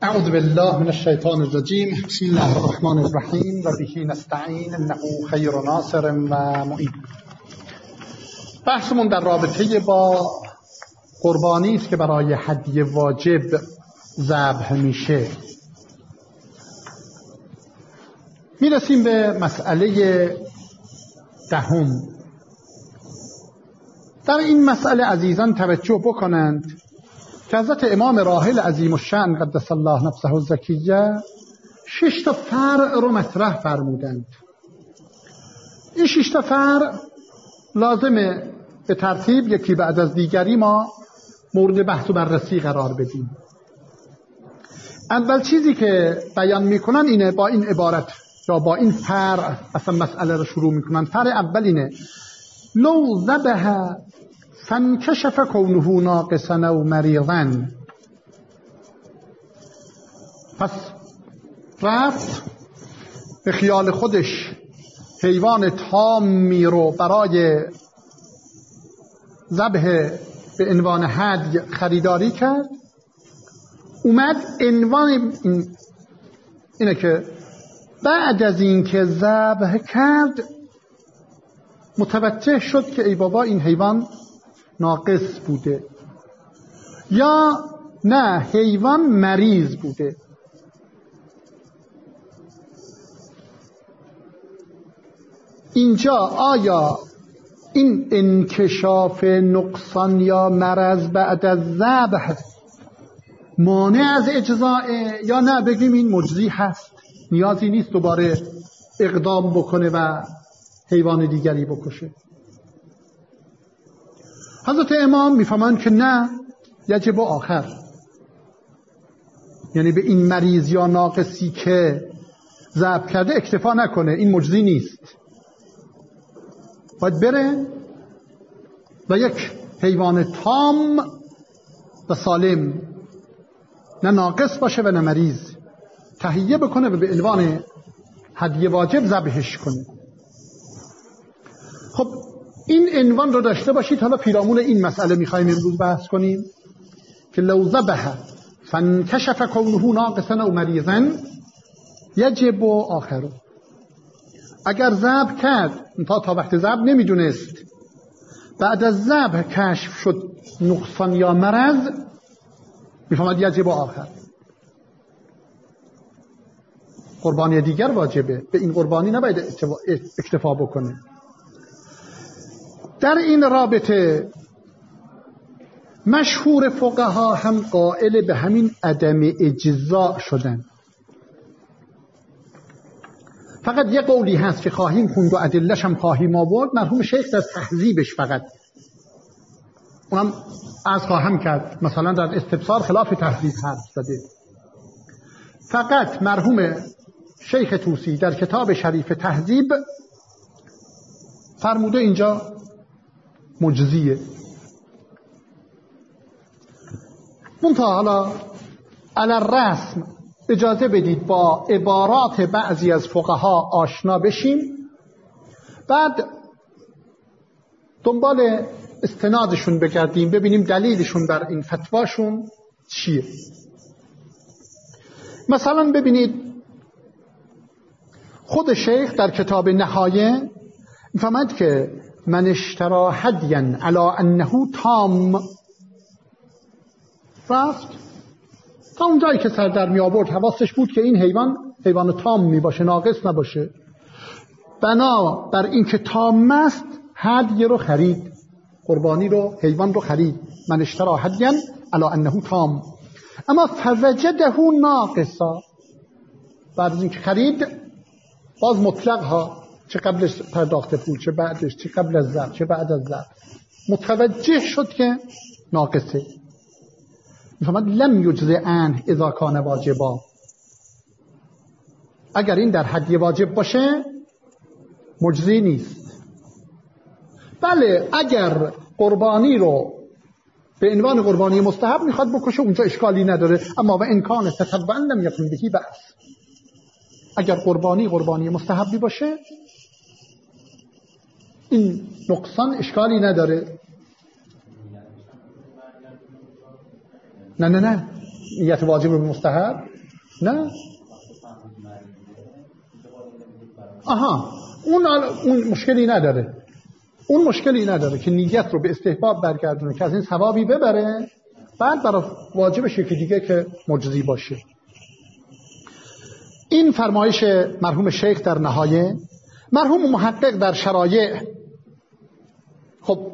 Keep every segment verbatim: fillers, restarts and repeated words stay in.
اعوذ بالله من الشیطان الرجیم. بسم الله الرحمن الرحیم و به نستعین انه خیر ناصر و معین. بحثمون در رابطه با قربانی است که برای هدیه واجب ذبح میشه. میرسیم به مسئله دهم. در این مسئله عزیزان توجه بکنند که حضرت امام راحل عظیم الشأن قدس الله نفسه الزکیه شش تا فرع رو مطرح فرمودند. این شش تا فرع لازمه به ترتیب یکی بعد از دیگری ما مورد بحث و بررسی قرار بدیم. اول چیزی که بیان میکنن اینه، با این عبارت یا با این فرع اصلا مسئله رو شروع میکنن. فرع اول اینه: لو ذبح فانکشف کونه ناقصا او مریضا. پس رفت به خیال خودش حیوان تامی رو برای ذبح به عنوان هدی خریداری کرد. اومد عنوان اینه که بعد از این که ذبح کرد متوجه شد که ای بابا این حیوان ناقص بوده، یا نه حیوان مریض بوده. اینجا آیا این انکشاف نقصان یا مرض بعد از ذبح مانع از اجزاء، یا نه بگیم این مجزی هست، نیازی نیست دوباره اقدام بکنه و حیوان دیگری بکشه؟ حضرت امام میفهمند که نه، یجب آخر، یعنی به این مریض یا ناقصی که ذبح کرده اکتفا نکنه، این مجزی نیست، باید بره و یک حیوان تام و سالم، نه ناقص باشه و نه مریض، تهیه بکنه و به عنوان هدیه واجب ذبحش کنه. خب این عنوان رو داشته باشید. حالا پیرامون این مسئله میخوایم امروز بحث کنیم که لو ذبح فانکشف کونه ناقصا او مریضا یجب آخره. اگر ذبح کرد تا تا وقت ذبح نمیدونست، بعد از ذبح کشف شد نقصان یا مرض، میفهمد یجب آخر، قربانی دیگر واجبه، به این قربانی نباید اکتفا بکنه. در این رابطه مشهور فقها هم قائل به همین عدم اجزاء شدن. فقط یه قولی هست که خواهیم خوند و ادله‌ش هم خواهیم آورد، مرحوم شیخ در تهذیبش فقط اونم از خواهم کرد، مثلا در استبصار خلاف تهذیب حرف زده. فقط مرحوم شیخ طوسی در کتاب شریف تهذیب فرموده اینجا مجزیه. منتها حالا علی الرسم اجازه بدید با عبارات بعضی از فقها آشنا بشیم، بعد دنبال استنادشون بگردیم، ببینیم دلیلشون بر این فتواشون چیه. مثلا ببینید خود شیخ در کتاب نهایه می‌فرماید که من اشترا هدیا علی انه تام، رفت تا اون جایی که سر در می آورد حواسش بود که این حیوان حیوان تام می باشه، ناقص نباشه، بنا بر این که تام است هدیه رو خرید، قربانی رو، حیوان رو خرید. من اشترا هدیا علی انه تام، اما فوجده ناقصا، بعد از این که خرید باز مطلق ها، چه قبلش پرداخت پول، چه بعدش، چه قبل از ذبح، چه بعد از ذبح، متوجه شد که ناقصه. میفهمد لم یجزه عنه اذا کان واجبا، اگر این در هدیه واجب باشه مجزی نیست. بله اگر قربانی رو به عنوان قربانی مستحب میخواد بکشه اونجا اشکالی نداره، اما و امکان تتبعا لم یکن بهی بأس. اگر قربانی قربانی مستحبی باشه این نقصان اشکالی نداره. نه نه نه نیت واجب به مستحب نه آها اون اون مشکلی نداره، اون مشکلی نداره که نیت رو به استحباب برگردونه که از این ثوابی ببره، بعد برای واجبشه که دیگه که مجزی باشه. این فرمایش مرحوم شیخ در نهایه. مرحوم محقق در شرایع، خب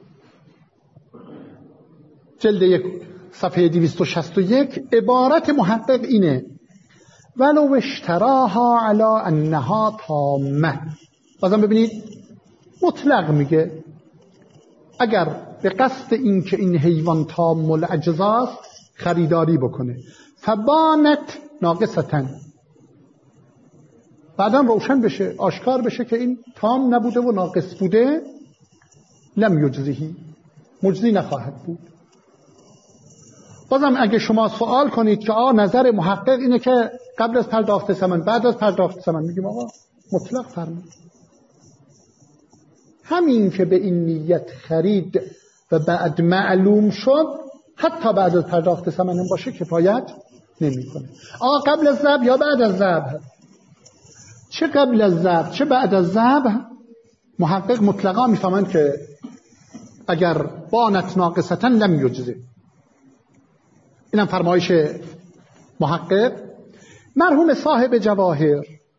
جلد یک صفحه دویست و شصت و یک، عبارت محقق اینه: ولو اشتراها علی انها تامه. بازم ببینید مطلق میگه اگر به قصد این که این حیوان تام الاجزاست خریداری بکنه، فبانت ناقصتن، بعدا روشن بشه، آشکار بشه که این تام نبوده و ناقص بوده، لم یجزیه، مجزی نخواهد بود. بازم اگه شما سوال کنید که آ نظر محقق اینه که قبل از پرداخت ثمن بعد از پرداخت ثمن، میگیم آقا مطلق فرمود. همین که به این نیت خرید و بعد معلوم شد، حتی بعد از پرداخت ثمن باشه کفایت نمیکنه. آقا قبل از ذبح یا بعد از ذبح؟ چه قبل از ذبح چه بعد از ذبح، محقق مطلقا میفهمند که اگر بانت ناقصتن لم یجزه. اینم فرمایش محقق. مرحوم صاحب جواهر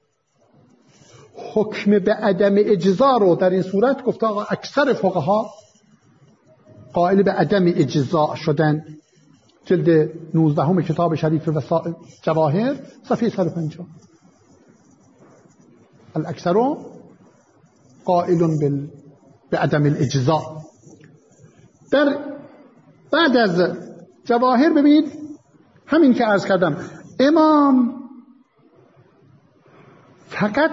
حکم به عدم اجزا رو در این صورت گفته آقا اکثر فقها قائل به عدم اجزا شدن. جلد نوزدهم کتاب شریف وسائل جواهر صفحه صد و پنجاه. الاکثر قائل بال به عدم الاجزا. در بعد از جواهر ببینید همین که عرض کردم، امام فقط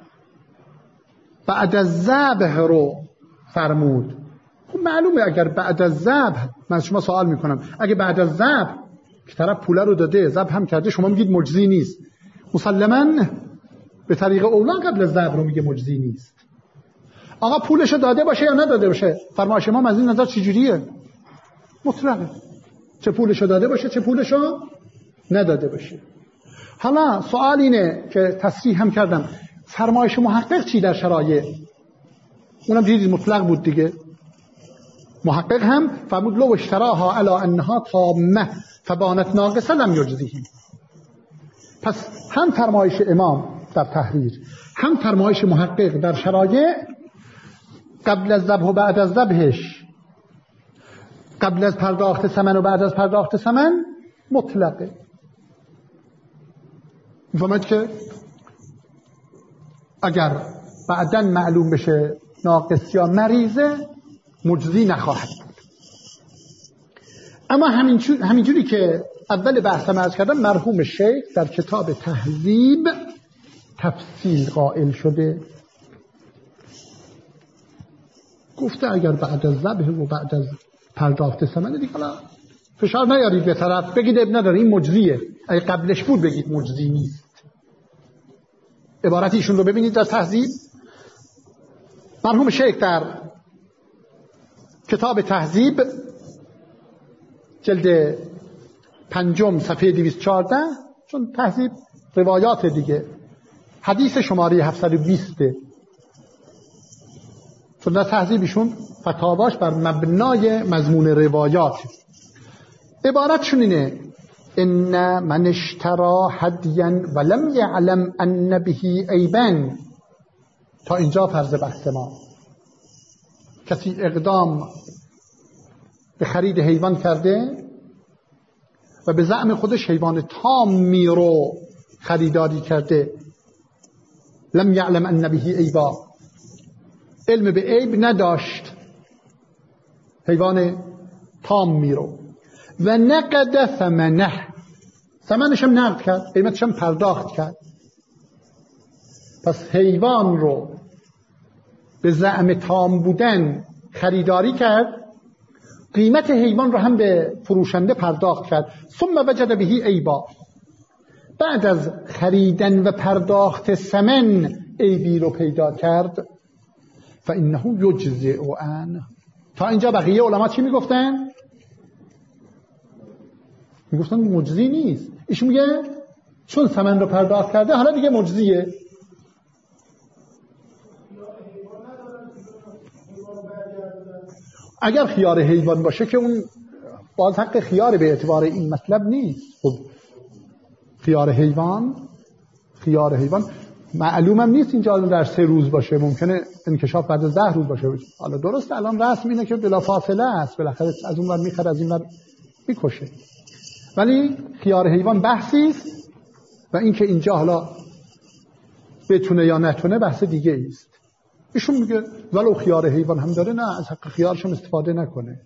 بعد از ذبح رو فرمود. خب معلومه اگر بعد از ذبح، من شما سوال میکنم، اگه بعد از ذبح که طرف پوله رو داده ذبح هم کرده، شما میگید مجزی نیست، مسلماً به طریق اولا قبل از ذبح رو میگه مجزی نیست. آقا پولش رو داده باشه یا نداده باشه، فرمایش امام از این نظر چجوریه؟ مطلقه، چه پولش رو داده باشه چه پولش رو نداده باشه. حالا سوال اینه که تصریح هم کردم، فرمایش محقق چی در شرایع؟ اونم دیدید مطلق بود دیگه. محقق هم فرمود لو اشتراها علی انها تامه فبانت ناقصه لم یجزیه. پس هم فرمایش امام در تحریر هم فرمایش محقق در شرایع، قبل از ذبح و بعد از ذبحش، قبل از پرداخت ثمن و بعد از پرداخت ثمن مطلقه. میفهمید که اگر بعداً معلوم بشه ناقص یا مریضه مجزی نخواهد بود. اما همینجوری که اول بحثم عرض کردم، مرحوم شیخ در کتاب تهذیب تفصیل قائل شده، گفته اگر بعد از ذبح و بعد از پرداخت ثمن دیگه حالا فشار نیارید به طرف، بگید اب نداره این مجزیه، اگه قبلش بود بگید مجزی نیست. عبارت ایشون رو ببینید در تهذیب. مرحوم شیخ در کتاب تهذیب جلد پنجم صفحه دویست و چهارده، چون تهذیب روایات دیگه، حدیث شماره هفتصد و بیست، چون در تهذیب ایشون فتاواش بر مبنای مضمون روایات. عبارتشون اینه: ان من اشترى هدیا ولم يعلم ان به عیبا. تا اینجا فرض بحث ما. کسی اقدام به خرید حیوان کرده و به زعم خودش حیوان تامی رو خریداری کرده، لم یعلم ان به عیبا، علم به عیب نداشت، حیوان تامی رو، و نقد ثمنه، ثمنش هم نقد کرد، قیمتش هم پرداخت کرد. پس حیوان رو به زعم تام بودن خریداری کرد، قیمت حیوان رو هم به فروشنده پرداخت کرد. ثم وجد بهی عیبا، بعد از خریدن و پرداخت ثمن عیبی رو پیدا کرد، فانه یجزئ عنه. تا اینجا بقیه علما چی میگفتن؟ میگفتن مجزی نیست. ایشون میگه چون ثمن رو پرداخت کرده حالا دیگه مجزیه. اگر خیار حیوان باشه که اون باز حق خیار به اعتبار این مطلب نیست. خب خیار حیوان خیار حیوان معلوم هم نیست اینجا در سه روز باشه، ممکنه انکشاف بعد از ده روز باشه. حالا درست الان رسم اینه که بلا فاصله است، بالاخره از اون ور میخره از این ور میکشه، ولی خیار حیوان بحثی است و اینکه اینجا حالا بتونه یا نتونه بحث دیگه است. ایشون میگه ولو خیار حیوان هم داره، نه از حق خیارشون استفاده نکنه،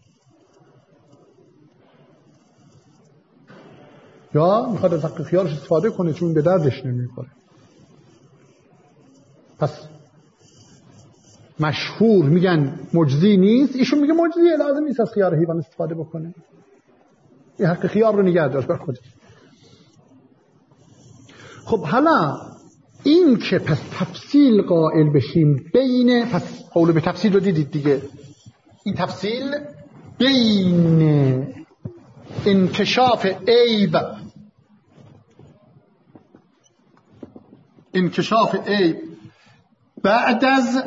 یا میخواد از حق خیارش استفاده کنه چون به دردش نمیخوره. پس مشهور میگن مجزی نیست، ایشون میگه مجزیه، لازم نیست از خیار حیوان استفاده بکنه، این حق خیار رو نگه داشت بر خودش. خب حالا این که پس تفصیل قائل بشیم بین، پس قول به تفصیل رو دیدید دیگه، این تفصیل بین انکشاف عیب انکشاف عیب بعد از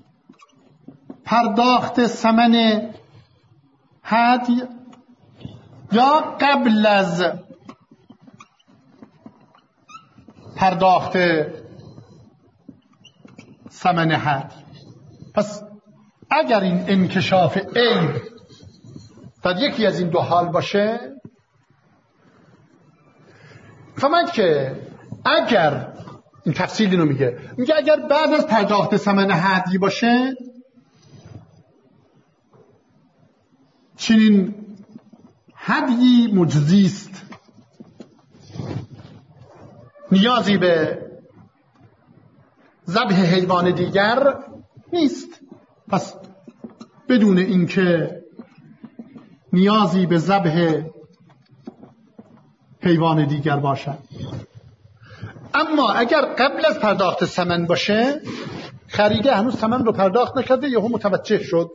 پرداخت ثمن هدی یا قبل از پرداخت ثمن هدی. پس اگر این انکشاف عیب در یکی از این دو حال باشه، فهمید که اگر این تفصیل اینو میگه میگه اگر بعد از پرداخت ثمن هدی باشه، چنین هدی مجزی است، نیازی به ذبح حیوان دیگر نیست. پس بدون اینکه نیازی به ذبح حیوان دیگر باشد. اما اگر قبل از پرداخت ثمن باشه، خریده هنوز ثمن رو پرداخت نکرده، یهو متوجه شد،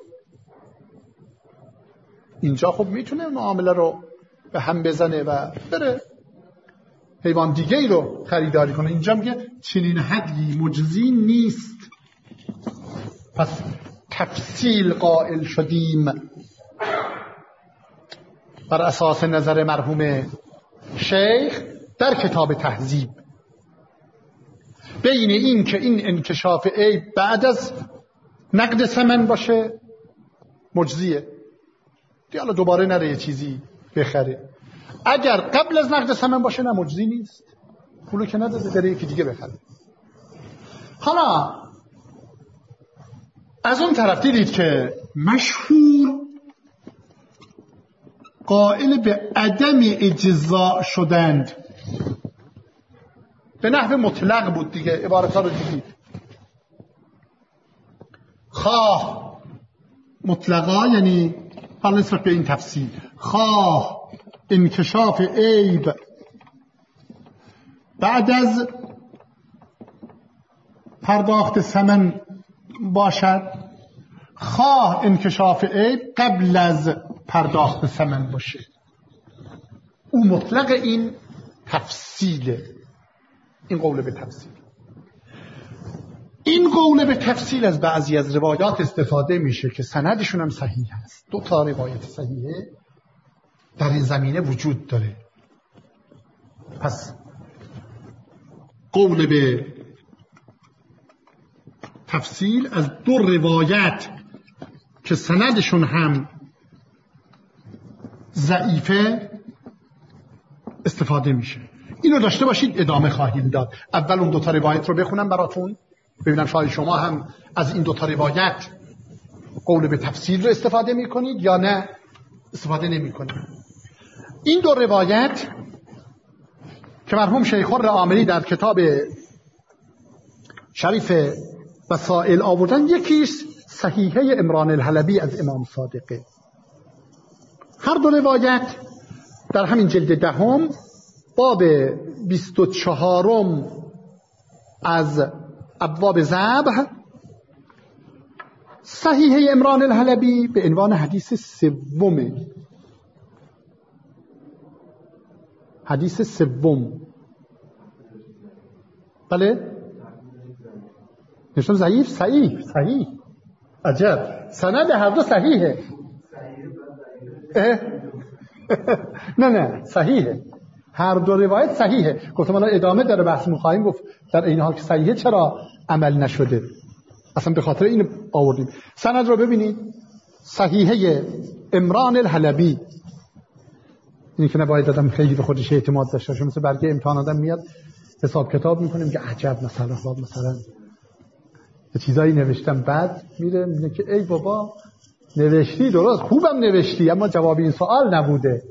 اینجا خب میتونه معامله رو به هم بزنه و بره حیوان دیگه ای رو خریداری کنه. اینجا میگه چنین حدی مجزی نیست. پس تفصیل قائل شدیم بر اساس نظر مرحوم شیخ در کتاب تهذیب بین این که این انکشاف عیب بعد از نقد ثمن باشه مجزیه، دیگه حالا دوباره نره یه چیزی بخره. اگر قبل از نقد ثمن باشه نه مجزی نیست، پولو که نداده بره یکی دیگه بخره. حالا از اون طرف دیدید که مشهور قائل به عدم اجزاء شدند، به نحو مطلق بود دیگه، عبارت ها رو دیدید، خواه مطلقا یعنی حالا نسبت به این تفصیل، خواه انکشاف عیب بعد از پرداخت ثمن باشد، خواه انکشاف عیب قبل از پرداخت ثمن باشه. او مطلق این تفصیله، این قول به تفصیل. این قول به تفصیل از بعضی از روایات استفاده میشه که سندشون هم صحیح هست. دو تا روایت صحیحه در این زمینه وجود داره. پس قول به تفصیل از دو روایت که سندشون هم ضعیفه استفاده میشه. اینو داشته باشید، ادامه خواهیم داد. اول اون دو تا روایت رو بخونم براتون، ببینم شاید شما هم از این دو تا روایت قول به تفصیل رو استفاده میکنید یا نه استفاده نمیکنید. این دو روایت که مرحوم شیخ الرعامری در کتاب شریف وسائل آوردن، یکیش صحیحه عمران الحلبی از امام صادقه. هر دو روایت در همین جلد دهم باب بیست و چهارم از ابواب ذبح، صحیحه عمران الحلبی به عنوان حدیث سوم، حدیث سوم بله نشون ضعیف صحیح صحیح عجب سند هر دو صحیحه نه نه صحیحه هر دو روایت صحیحه. گفتم الان ادامه داره بحث می‌خوایم گفت در این حال که صحیحه چرا عمل نشده اصلا به خاطر این آوردیم. سند رو ببینید صحیحه عمران الحلبی این که نباید آدم خیلی به خودش اعتماد داشته باشه مثل برگه امتحان آدم میاد حساب کتاب میکنه میگه عجب مثلا خب مثلا یه چیزایی نوشتم بعد میره میگه که ای بابا نوشتی درست خوبم نوشتی اما جواب این سوال نبوده.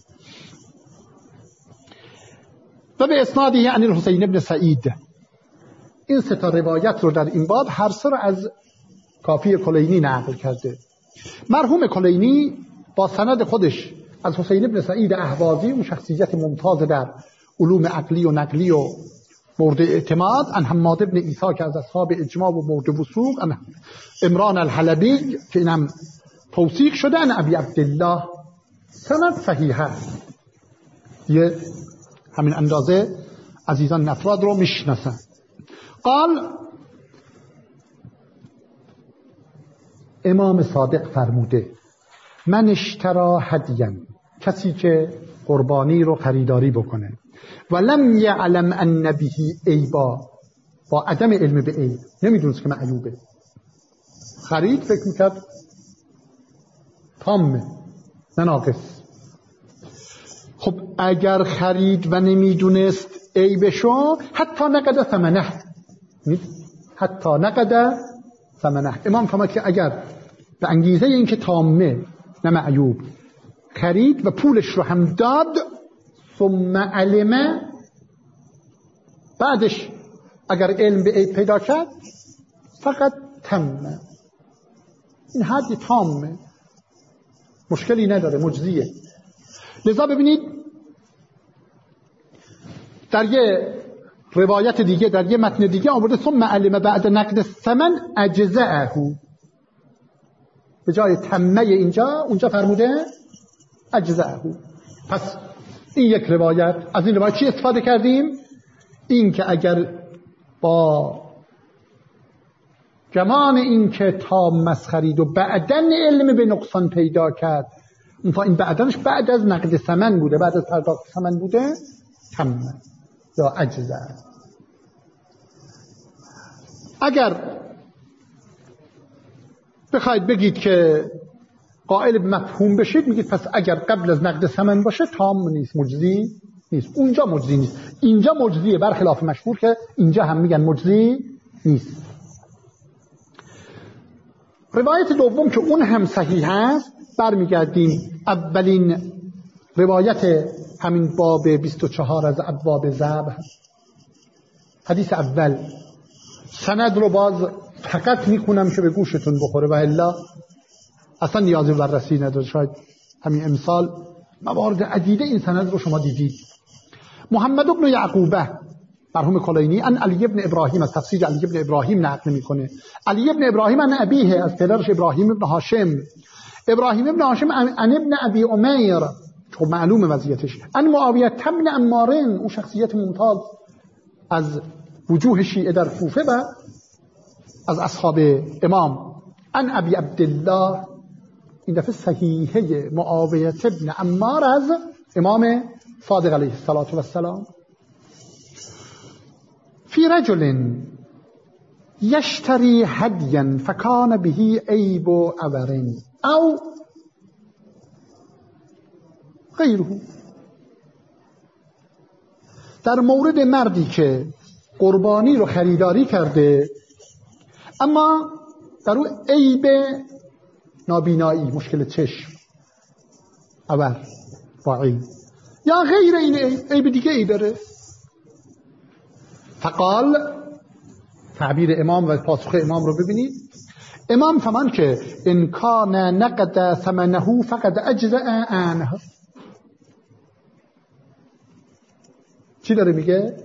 و به اسنادی عن الحسین ابن سعید این سه تا روایت رو در این باب هر سه رو از کافی کلینی نقل کرده. مرحوم کلینی با سند خودش از حسین ابن سعید اهوازی اون شخصیت ممتاز در علوم عقلی و نقلی و مورد اعتماد عن حماد ابن عیسی که از اصحاب اجماع و مورد وثوق عن عمران الحلبی که اینم توثیق شده عن ابی عبدالله سند صحیحه. یه همین اندازه عزیزان افراد رو میشناسن. قال امام صادق فرموده من اشترا هدین کسی که قربانی رو خریداری بکنه ولم یعلم ان به عیبا با عدم علم به عیب نمیدونست که معیوبه خرید فکر میکرد تامه نه ناقص. خب اگر خرید و نمیدونست عیبشو حتی نقد ثمنه حتی نقد ثمنه امام فرمود که اگر به انگیزه این که تامه نه معیوب خرید و پولش رو هم داد ثم علمه بعدش اگر علم به عیب پیدا کرد فقط تمه این حد تامه مشکلی نداره مجزیه. لذا ببینید در یه روایت دیگه در یه متن دیگه آورده ثم علم بعد نقد الثمن اجزأه به جای تمه اینجا اونجا فرموده اجزأه. پس این یک روایت از این روایت چی استفاده کردیم؟ این که اگر با گمان این که تام مسخرید و بعدن علم به نقصان پیدا کرد این بعدنش بعد از نقد ثمن بوده بعد از پرداخت ثمن بوده تمه یا اجزأه. اگر بخواید بگید که قائل به مفهوم بشید میگید پس اگر قبل از نقد ثمن باشه تام نیست مجزی نیست اونجا مجزی نیست اینجا مجزیه برخلاف مشهور که اینجا هم میگن مجزی نیست. روایت دوم که اون هم صحیح هست برمیگردیم اولین روایت همین باب بیست و چهار از ابواب ذبح حدیث اول سند رو باز فقط میکنم که به گوشتون بخوره و الا اصلا نیازی به بررسی نداره. شاید همین امسال موارد عدیده این سند رو شما دیدید. محمد بن یعقوبه مرحوم کلینی ان علی بن ابراهیم از تفسیر علی بن ابراهیم نقل میکنه. علی بن ابراهیم ان ابیه از پدرش ابراهیم بن هاشم ابراهیم بن هاشم ان ابن ابی امیر خب معلومه وضعیتش ان معاویه بن عمارن اون شخصیت ممتاز از وجوه شیعه در کوفه و از اصحاب امام ان ابی عبدالله این دفعه صحیحه معاویه بن عمار از امام صادق علیه السلام فی رجل یشتری هدیا فکان به عیب و عورن او غیره. در مورد مردی که قربانی رو خریداری کرده اما در اون عیب نابینایی مشکل چشم عور با عیب یا غیر این عیب دیگه ای داره. فقال تعبیر امام و پاسخ امام رو ببینید. امام فرمان که ان کان نقد ثمنه فقد اجزأ عنه. چی داره میگه؟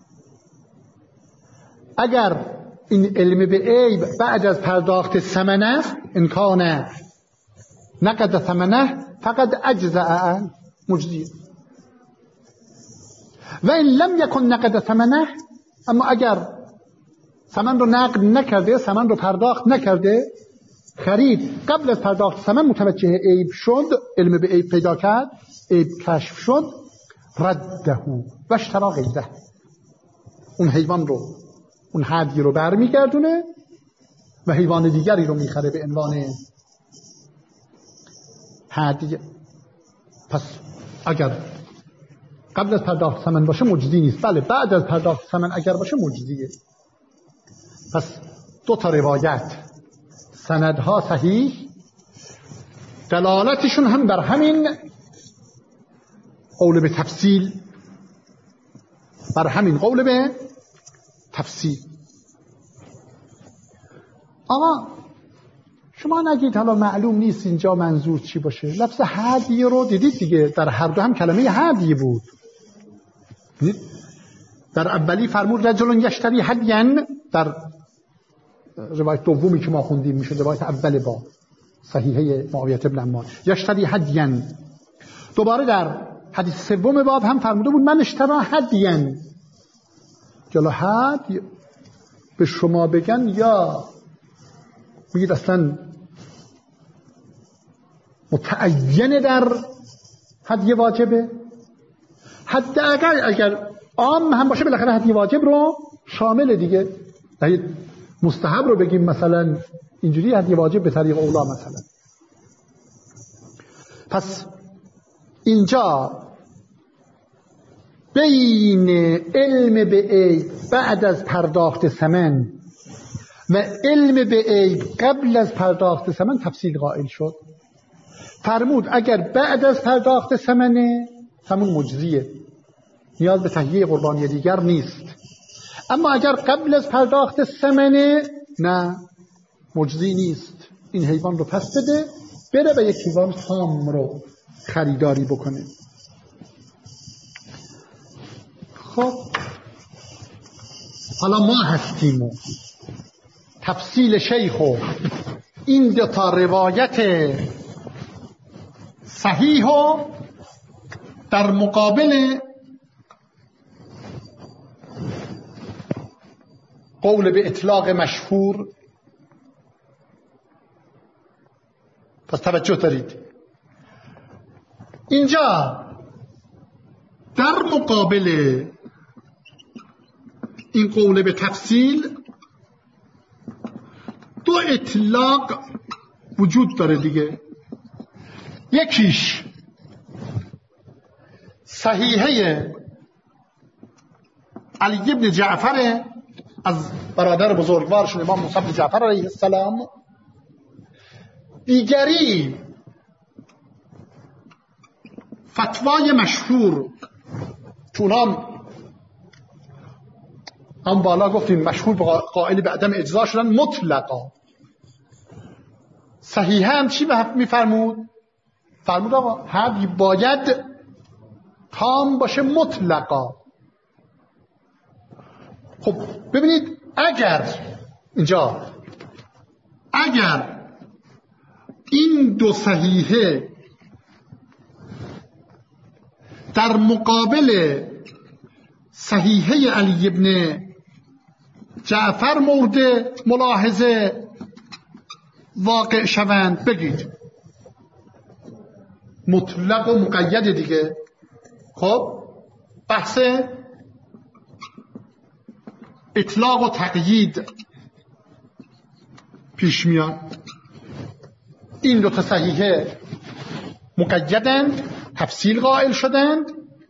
اگر این علم به عیب بعد از پرداخت ثمن است ان کان نقد ثمنه فقد اجزأ مجزی و ان لم یکن نقد ثمنه اما اگر ثمن رو نقد نکرده، ثمن رو پرداخت نکرده، خرید قبل از پرداخت ثمن متوجه عیب شد، علم به عیب پیدا کرد، عیب کشف شد، رده و اشترا غیره، اون حیوان رو، اون هدیه رو برمیگردونه و حیوان دیگری رو میخره به عنوان هدیه. پس اگر قبل از پرداخت ثمن باشه مجزی نیست. بله بعد از پرداخت ثمن اگر باشه مجزیه. پس دو تا روایت، سندها صحیح، دلالتشون هم بر همین قول به تفصیل، بر همین قول به تفصیل. اما شما نگید حالا معلوم نیست اینجا منظور چی باشه. لفظ هدیه رو دیدید دیگه، در هر دو هم کلمه هدیه بود. در اولی فرمود رجل یشتری هدین، در روایت دومی که ما خوندیم میشه روایت اول با صحیحه معاویه بن عمار، یشتری هدین. دوباره در حدیث سوم باب هم فرموده بود من اشترا هدین. جلو هدی به شما بگن یا بگید اصلا متعین در هدیه واجبه، حتی اگر اگر عام هم باشه بالاخره هدیه واجب رو شامل دیگه. مستحب رو بگیم مثلا اینجوری، هدیه واجب به طریق اولا مثلا. پس اینجا بین علم به عیب بعد از پرداخت ثمن و علم به عیب قبل از پرداخت ثمن تفصیل قائل شد. فرمود اگر بعد از پرداخت ثمن، همون مجزیه، نیاز به تهیه قربانی دیگر نیست. اما اگر قبل از پرداخت ثمن، نه مجزی نیست. این حیوان رو پس بده، بره و یک حیوان تام رو خریداری بکنه. خب حالا ما هستیم و تفصیل شیخ و این دو تا روایت صحیح و در مقابل قول به اطلاق مشهور. پس توجه دارید اینجا در مقابل این قول به تفصیل دو اطلاق وجود داره دیگه. یکیش صحیحه علی بن جعفر از برادر بزرگوارشون امام موسی بن جعفر علیه السلام، دیگری فتوای مشهور، چون هم هم بالا گفتیم مشهور قائل به عدم اجزا شدن مطلقا. صحیحه هم چی میفرمود؟ فرمود آقا هدی باید تام باشه مطلقا. خب ببینید اگر اینجا اگر این دو صحیحه در مقابل صحیحه علی بن جعفر مورد ملاحظه واقع شوند، بگید مطلق و مقید دیگه. خب بحث اطلاق و تقیید پیش میاد. این دو تا صحیحه مقیدند، تفصیل قائل شدند.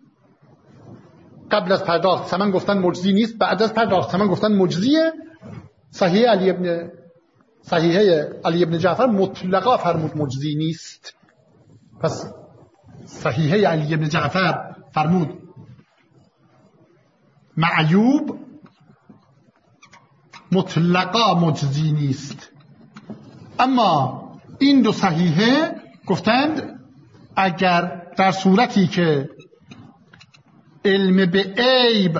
قبل از پرداخت ثمن گفتن مجزی نیست، بعد از پرداخت ثمن گفتن مجزیه. صحیحه علی ابن صحیحه علی ابن جعفر مطلقا فرمود مجزی نیست. پس صحیحه علی ابن جعفر فرمود معیوب، مطلقا مجزی نیست. اما این دو صحیحه گفتند اگر در صورتی که علم به عیب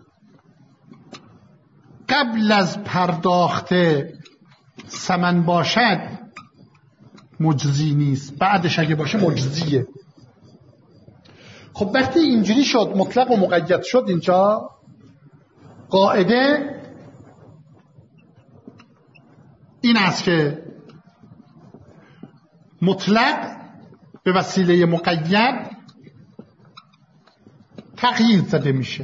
قبل از پرداخت ثمن باشد مجزی نیست، بعدش اگه باشه مجزیه. خب وقتی اینجوری شد، مطلق و مقید شد، اینجا قاعده این است که مطلق به وسیله مقید تغییر زده میشه.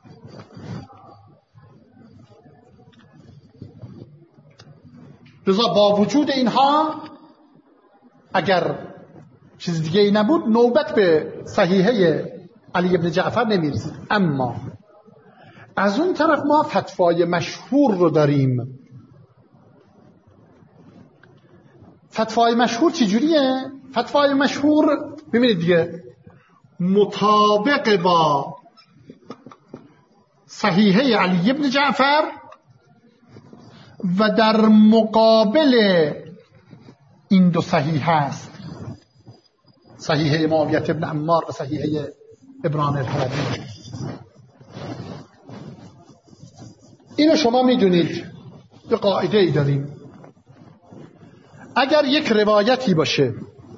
لذا با وجود اینها اگر چیز دیگه ای نبود نوبت به صحیحه علی بن جعفر نمیرسید. اما از اون طرف ما فتوای مشهور رو داریم. فتوای مشهور چی جوریه؟ فتوای مشهور ببینید دیگه مطابق با صحیحه علی بن جعفر و در مقابل این دو صحیح است، صحیحه معاویه بن عمار و صحیحه ابران الحلبی. اینو شما میدونید به قاعده ای داریم، اگر یک روایتی باشه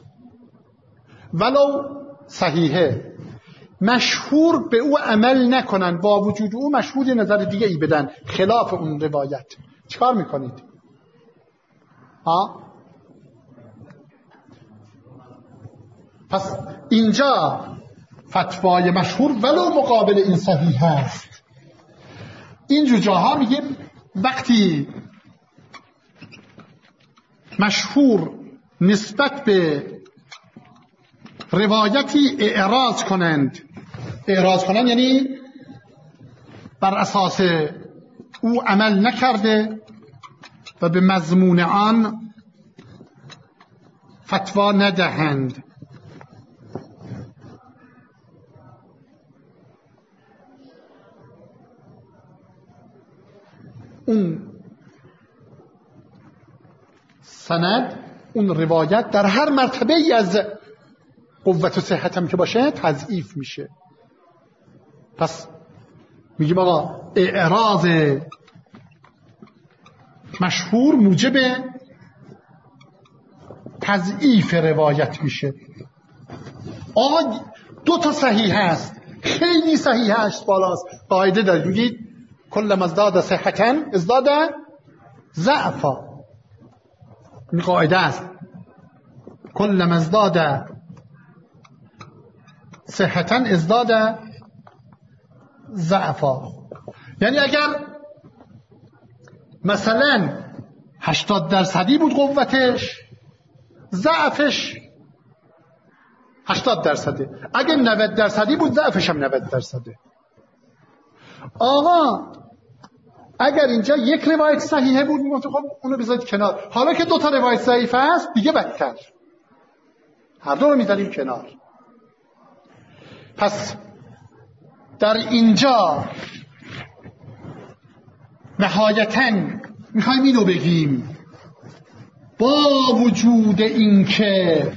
ولو صحیحه مشهور به او عمل نکنن، با وجود او مشهور نظر دیگه ای بدن خلاف اون روایت، چیکار میکنید؟ ها؟ پس اینجا فتوای مشهور ولو مقابل این صحیح هست. اینجور جاها میگیم وقتی مشهور نسبت به روایتی اعراض کنند، اعراض کنند یعنی بر اساس او عمل نکرده و به مضمون آن فتوا ندهند. اون سند، اون روایت در هر مرتبه ای از قوت و صحت هم که باشه تضعیف میشه. پس میگیم آقا اعراض مشهور موجب تضعیف روایت میشه. آقا دو تا صحیح هست، خیلی صحیح هست بالاست، قاعده دارید میگید کل ازداد صحتا ازداد ضعفا. این قاعده است، کل ازداد صحتا ازداد ضعفا. یعنی اگر مثلا هشتاد درصدی بود قوتش، ضعفش هشتاد درصده. اگر نود درصدی بود ضعفش هم نود درصده. آقا اگر اینجا یک روایت صحیحه بود میگفتم خب اونو بذارید کنار، حالا که دو تا روایت ضعیفه هست دیگه بدتر، هر دو رو میذاریم کنار. پس در اینجا نهایتاً میخوایم اینو بگیم، با وجود اینکه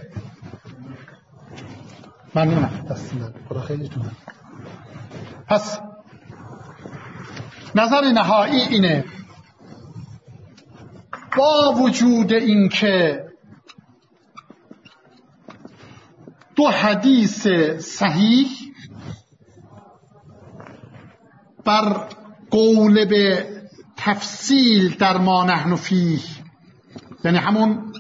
ممنونم دستم خدا خیلیتون. پس نظر نهایی اینه، با وجود اینکه دو حدیث صحیح بر قول به تفصیل در ما نحن فیه، یعنی همون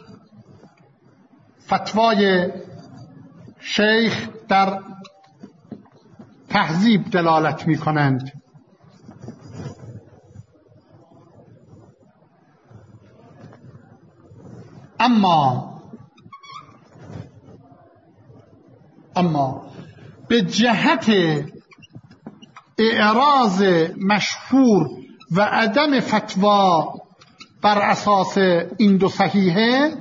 فتوای شیخ در تهذیب دلالت می کنند، اما اما به جهت اعراض مشهور و عدم فتوا بر اساس این دو صحیحه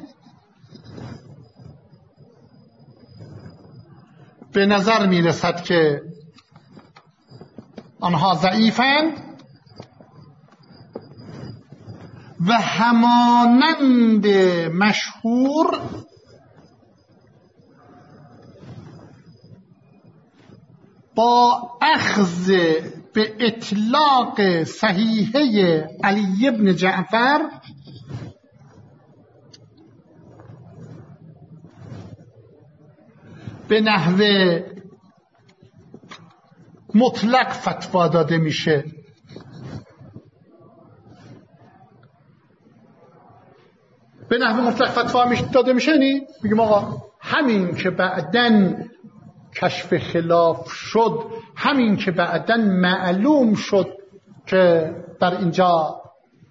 به نظر می رسد که آنها ضعیفند و همانند مشهور با اخذ به اطلاق صحیحه علی بن جعفر به نحو مطلق فتوا داده میشه. به نحو مطلق فتوا داده میشه نی؟ میگیم آقا همین که بعدن کشف خلاف شد، همین که بعدن معلوم شد که در اینجا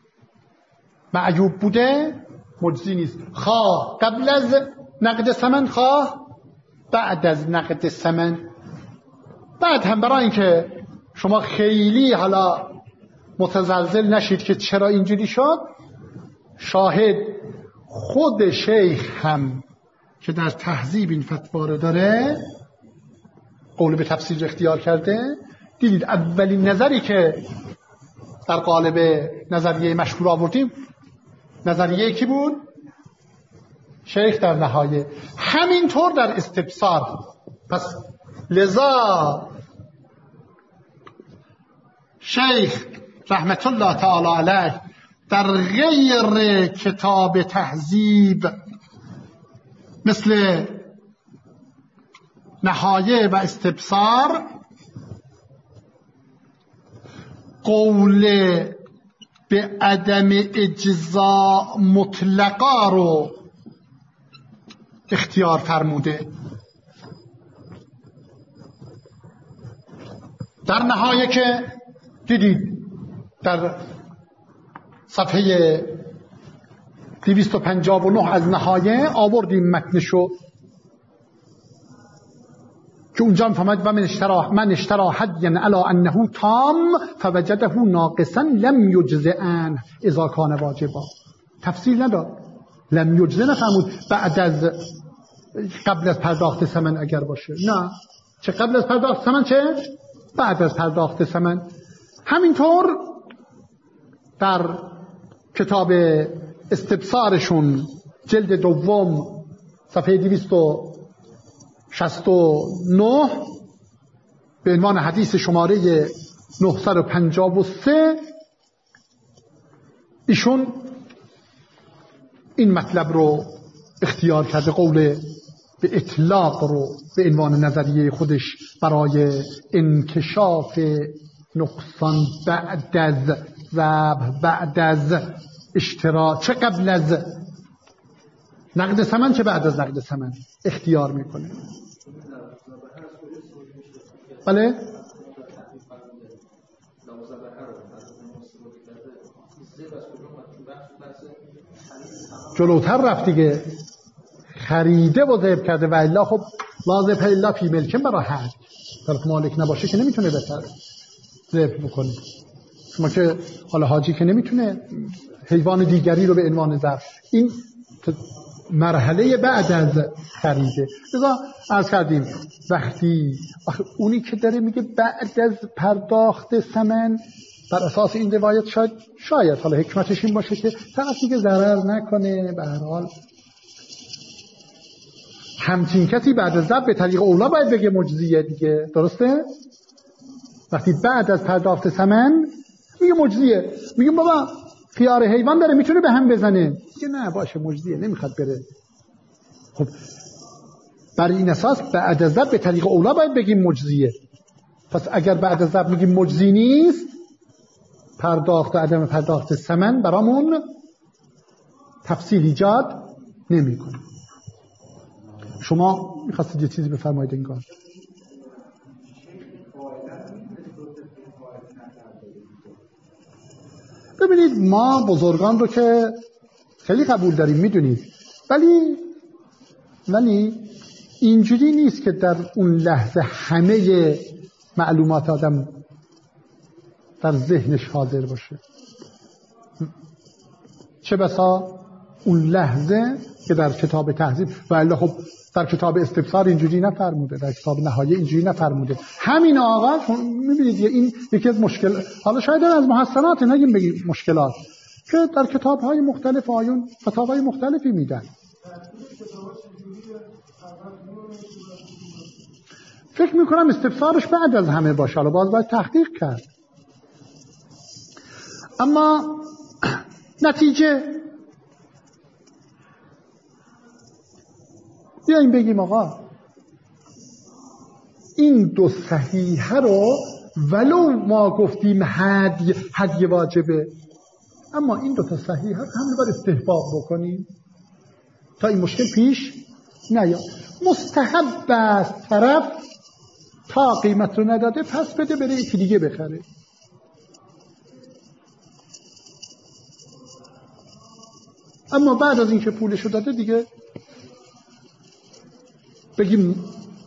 معیوب بوده مجزی نیست، خواه قبل از نقد ثمن خواه بعد از نقد ثمن. بعد هم برای اینکه شما خیلی حالا متزلزل نشید که چرا اینجوری شد، شاهد خود شیخ هم که در تهذیب این فتوا رو داره قول به تفسیر اختیار کرده. دیدید اولین نظری که در قالب نظریه مشهور آوردیم نظریه کی بود؟ شیخ در نهایه. همینطور در استبصار. پس لذا شیخ رحمت الله تعالی علیه در غیر کتاب تهذیب مثل نهایه و استبصار قول به عدم اجزاء مطلقا رو اختیار فرموده. در نهایه که دیدید در صفحه دویست و پنجاه و نه از نهایه آوردیم متنشو که اونجا فهمد و من اشترا من اشترا حدیا علی انه تام فوجده ناقصا لم یجزئ عنه اذا کان واجبا. تفصیل نداد، لم یجزئ نفهمود بعد از قبل از پرداخت ثمن اگر باشه، نه چه قبل از پرداخت ثمن چه بعد از پرداخت ثمن. همینطور در کتاب استبصارشون جلد دوم صفحه دویست و شصت و نه به عنوان حدیث شماره نهصد و پنجاه و سه ایشون این مطلب رو اختیار کرده، قول به اطلاق رو به عنوان نظریه خودش برای انکشاف نقصان بعد از ذبح، بعد از اشترا، چه قبل از نقد ثمن چه بعد از نقد ثمن اختیار میکنه. بله جلوتر رفت دیگه، خریده و ذبح کرده و الا خب لازم الا فی ملکن برای حج، طرف مالک نباشه که نمیتونه بهتر ذبح بکنه. شما که حالا حاجی که نمیتونه حیوان دیگری رو به عنوان ذبح، این مرحله بعد از خریده. لذا عرض کردیم وقتی اونی که داره میگه بعد از پرداخت ثمن بر اساس این روایت شاید شاید حالا حکمتش این باشه که طرف دیگه ضرر نکنه، به هر حال همچین کسی بعد از ذبح به طریق اولا باید بگه مجزیه دیگه، درسته؟ وقتی بعد از پرداخت ثمن میگه مجزیه، میگه بابا خیار حیوان داره میتونه به هم بزنه، میگه نه باشه مجزیه نمیخواد بره. خب بر این اساس بعد از ذبح به طریق اولا باید بگیم مجزیه. پس اگر بعد از ذبح میگیم مجزی نیست، پرداخت و عدم پرداخت ثمن برامون تفصیل ایجاد نمیکنه. شما میخواستید یه چیزی بفرمایید انگار. ببینید ما بزرگان رو که خیلی قبول داریم میدونید، ولی ولی اینجوری نیست که در اون لحظه همه معلومات آدم در ذهنش حاضر باشه. چه بسا اون لحظه که در کتاب تهذیب و الا خب در کتاب استبصار اینجوری نفرموده، در کتاب نهایه اینجوری نفرموده. همین آقا میبینید این یکی از مشکل، حالا شاید از محسنات نگیم بگیم مشکلات، که در کتاب‌های مختلف آیون فتاوای مختلفی میدن. فکر میکنم استبصارش بعد از همه باشه، حالا باز باید تحقیق کرد. اما نتیجه بیاییم بگیم آقا این دو صحیحه رو ولو ما گفتیم هدی هدی واجبه، اما این دو تا صحیحه هم رو باید استحباب بکنیم. تا این مشکل پیش نیاد. مستحب است طرف تا قیمت رو نداده پس بده بره یکی دیگه بخره. اما بعد از اینکه پولش رو داده دیگه بگیم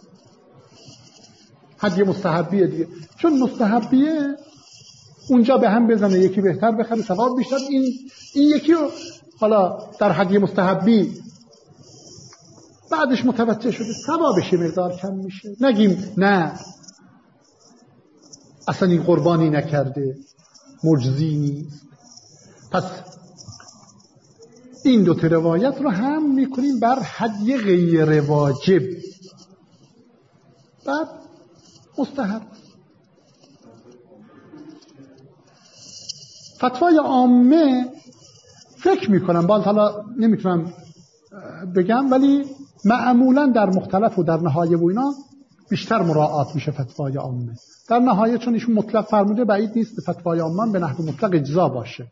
هدیه مستحبیه دیگه، چون مستحبیه اونجا به هم بزنه یکی بهتر بخره ثواب بیشتر، این این یکی رو حالا در هدیه مستحبی بعدش متوجه شده ثوابش مقدار کم میشه، نگیم نه اصلا این قربانی نکرده مجزی نیست. پس این دو تا روایت رو هم میکنیم بر هدیه غیر واجب، بعد مستحب. فتوای عامه فکر میکنم باز حالا نمیتونم بگم ولی معمولا در مختلف و در نهایه و اینا بیشتر مراعات میشه فتوای عامه. در نهایه چون ایشون مطلق فرموده بعید نیست فتوای عامه به نحو مطلق اجزا باشه.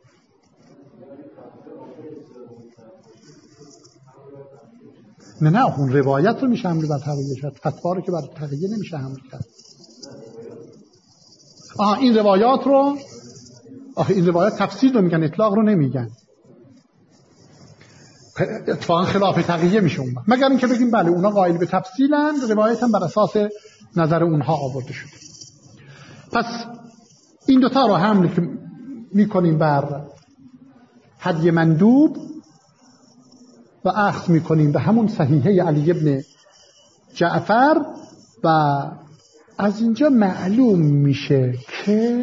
نه نه اون روایت رو میشه حمل بر تقیه شد، فتوا رو که بر تقیه نمیشه حمل کرد. آه این روایات رو آخه این روایت تفسیر رو میگن اطلاق رو نمیگن، اتفاقا خلاف تقیه میشه اون مگر اینکه بگیم بله اونا قائل به تفصیلن، روایت هم بر اساس نظر اونها آورده شده. پس این دوتا رو حمل میکنیم بر هدیه مندوب و اخذ میکنیم به همون صحیحه علی ابن جعفر و از اینجا معلوم میشه که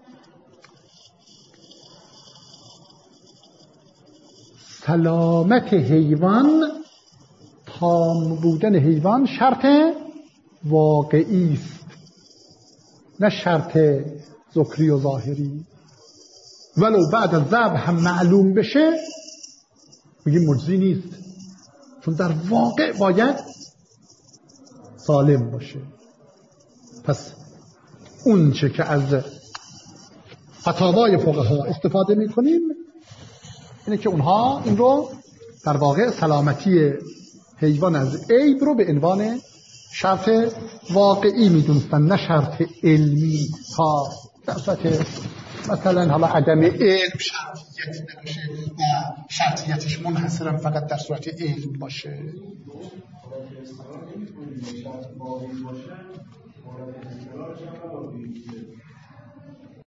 سلامت حیوان، تام بودن حیوان شرط واقعی است نه شرط ذکری و ظاهری. ولو بعد از ذبح هم معلوم بشه میگیم مجزی نیست، چون در واقع باید سالم باشه. پس اون چه که از فتاوای فقها استفاده میکنیم اینه که اونها این رو در واقع سلامتی حیوان از عیب رو به عنوان شرط واقعی میدونستن نه شرط علمی، تا در صورت مثلا حالا عدم علم شرطیت نباشه و شرطیتش منحصرا فقط در صورت علم باشه.